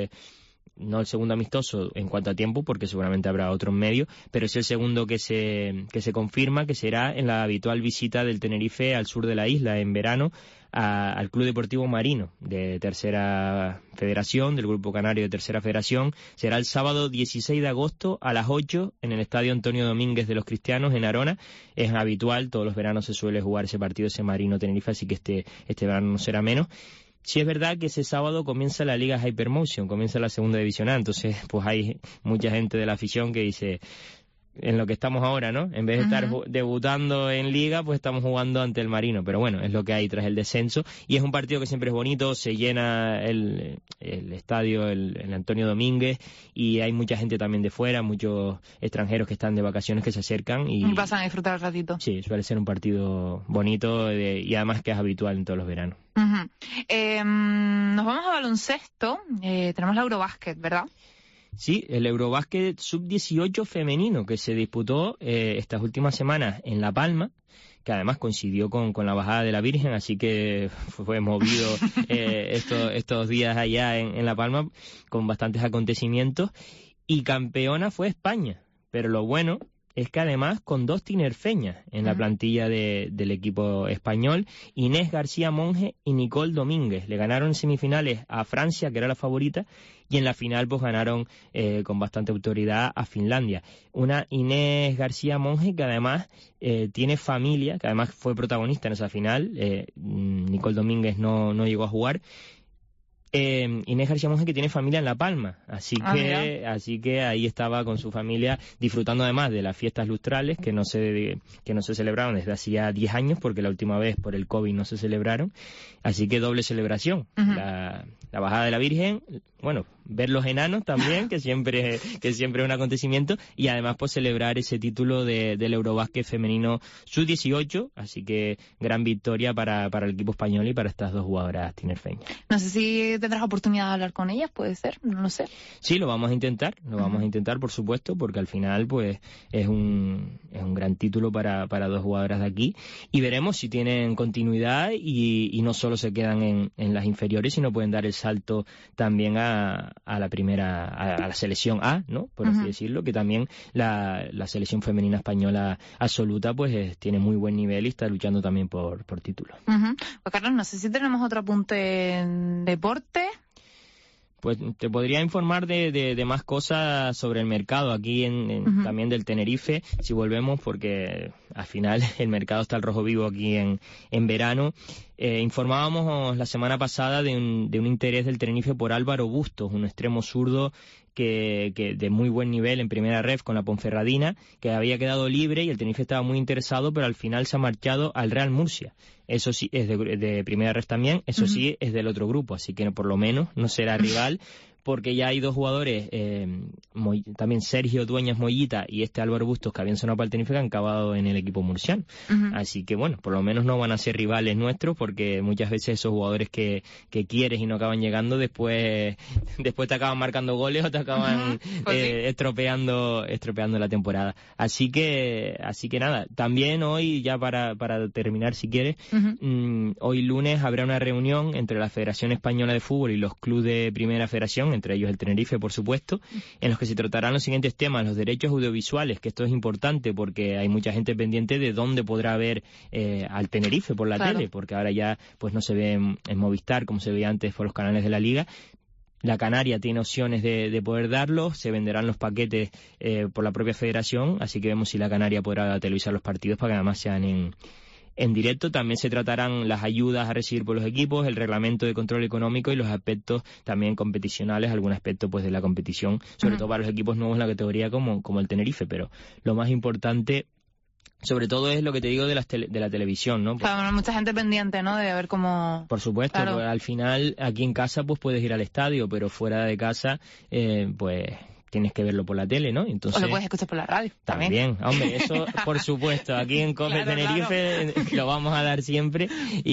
no el segundo amistoso en cuanto a tiempo, porque seguramente habrá otro en medio, pero es el segundo que se confirma, que será en la habitual visita del Tenerife al sur de la isla en verano, al Club Deportivo Marino de Tercera Federación, del Grupo Canario de Tercera Federación. Será el sábado 16 de agosto a las 8 en el Estadio Antonio Domínguez de los Cristianos en Arona. Es habitual, todos los veranos se suele jugar ese partido, ese Marino Tenerife, así que este verano no será menos. Sí es verdad que ese sábado comienza la Liga Hypermotion, comienza la segunda división A, entonces pues hay mucha gente de la afición que dice, en lo que estamos ahora, ¿no? En vez de estar debutando en Liga, pues estamos jugando ante el Marino, pero bueno, es lo que hay tras el descenso, y es un partido que siempre es bonito, se llena el estadio, el Antonio Domínguez, y hay mucha gente también de fuera, muchos extranjeros que están de vacaciones que se acercan y pasan a disfrutar el ratito. Sí, suele ser un partido bonito y además que es habitual en todos los veranos. Nos vamos a baloncesto, tenemos la Eurobásquet, ¿verdad? Sí, el Eurobásquet Sub-18 femenino que se disputó estas últimas semanas en La Palma, que además coincidió con la bajada de la Virgen, así que fue movido estos días allá en La Palma con bastantes acontecimientos, y campeona fue España, pero lo bueno es que además con 2 tinerfeñas en la plantilla del equipo español, Inés García Monge y Nicole Domínguez. Le ganaron en semifinales a Francia, que era la favorita, y en la final pues ganaron con bastante autoridad a Finlandia. Una Inés García Monge que además tiene familia, que además fue protagonista en esa final. Nicole Domínguez no llegó a jugar. Inés García Monge, que tiene familia en La Palma, así que ahí estaba con su familia disfrutando además de las fiestas lustrales que no se celebraron desde hacía 10 años, porque la última vez por el COVID no se celebraron, así que doble celebración. La bajada de la Virgen, bueno, ver los enanos también, que siempre es un acontecimiento, y además pues celebrar ese título del Eurobásquet femenino Sub-18, así que gran victoria para el equipo español y para estas 2 jugadoras tinerfeñas. No sé si tendrás oportunidad de hablar con ellas, puede ser, no lo sé. Sí, lo vamos a intentar, por supuesto, porque al final pues es un gran título para 2 jugadoras de aquí, y veremos si tienen continuidad y no solo se quedan en las inferiores, sino pueden dar el salto también a la primera, a la selección A, ¿no? Por así decirlo, que también la selección femenina española absoluta pues tiene muy buen nivel y está luchando también por títulos. Pues Carlos, no sé si tenemos otro apunte en deporte. Pues te podría informar de más cosas sobre el mercado aquí también del Tenerife, si volvemos, porque al final el mercado está al rojo vivo aquí en verano. Informábamos la semana pasada de un interés del Tenerife por Álvaro Bustos, un extremo zurdo que de muy buen nivel en primera ref con la Ponferradina, que había quedado libre y el Tenerife estaba muy interesado, pero al final se ha marchado al Real Murcia. Eso sí, es de primera ref también, eso sí es del otro grupo, así que por lo menos no será rival, porque ya hay 2 jugadores, también Sergio Dueñas Mollita y Álvaro Bustos, que habían sonado para el Tenerife, que han acabado en el equipo murciano. Así que bueno, por lo menos no van a ser rivales nuestros, porque muchas veces esos jugadores que quieres y no acaban llegando, después te acaban marcando goles o te acaban estropeando la temporada. Así que nada, también hoy, ya para terminar si quieres, hoy lunes habrá una reunión entre la Federación Española de Fútbol y los clubes de Primera Federación, entre ellos el Tenerife, por supuesto, en los que se tratarán los siguientes temas: los derechos audiovisuales, que esto es importante porque hay mucha gente pendiente de dónde podrá ver al Tenerife por la tele, porque ahora ya pues no se ve en Movistar como se veía antes por los canales de la Liga. La Canaria tiene opciones de poder darlos, se venderán los paquetes por la propia federación, así que vemos si la Canaria podrá televisar los partidos para que además sean en directo. También se tratarán las ayudas a recibir por los equipos, el reglamento de control económico y los aspectos también competicionales, algún aspecto pues de la competición, sobre todo para los equipos nuevos en la categoría como el Tenerife, pero lo más importante sobre todo es lo que te digo de la televisión, ¿no? Claro, mucha gente pendiente, ¿no? De ver cómo... Por supuesto, claro. Pues al final aquí en casa pues puedes ir al estadio, pero fuera de casa pues tienes que verlo por la tele, ¿no? Entonces, o lo puedes escuchar por la radio. También, hombre, eso por supuesto. Aquí en COPE Tenerife lo vamos a dar siempre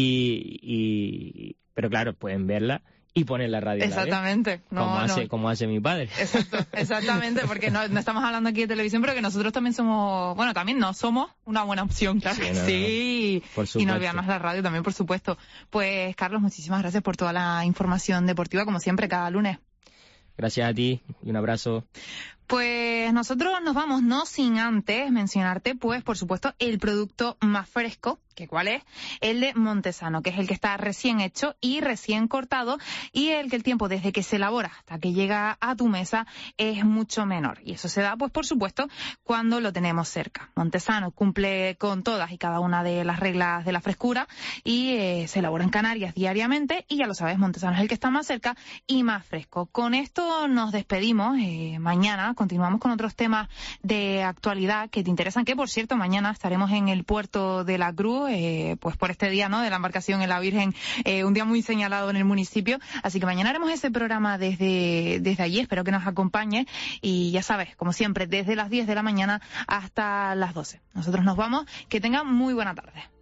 pero claro, pueden verla y poner la radio. Exactamente. A la vez, como hace mi padre. Exactamente, porque no estamos hablando aquí de televisión, pero que nosotros también somos una buena opción, claro. Sí. Por supuesto. Y no olvidarnos la radio también, por supuesto. Pues Carlos, muchísimas gracias por toda la información deportiva, como siempre, cada lunes. Gracias a ti y un abrazo. Pues nosotros nos vamos, no sin antes mencionarte, pues, por supuesto, el producto más fresco, que ¿cuál es? El de Montesano, que es el que está recién hecho y recién cortado, y el que el tiempo desde que se elabora hasta que llega a tu mesa es mucho menor. Y eso se da, pues, por supuesto, cuando lo tenemos cerca. Montesano cumple con todas y cada una de las reglas de la frescura y se elabora en Canarias diariamente, y ya lo sabes, Montesano es el que está más cerca y más fresco. Con esto nos despedimos. Mañana continuamos con otros temas de actualidad que te interesan, que por cierto mañana estaremos en el puerto de la Cruz, pues por este día, ¿no?, de la embarcación en la Virgen, un día muy señalado en el municipio, así que mañana haremos ese programa desde allí, espero que nos acompañe, y ya sabes, como siempre, desde las 10 de la mañana hasta las 12. Nosotros nos vamos, que tengan muy buena tarde.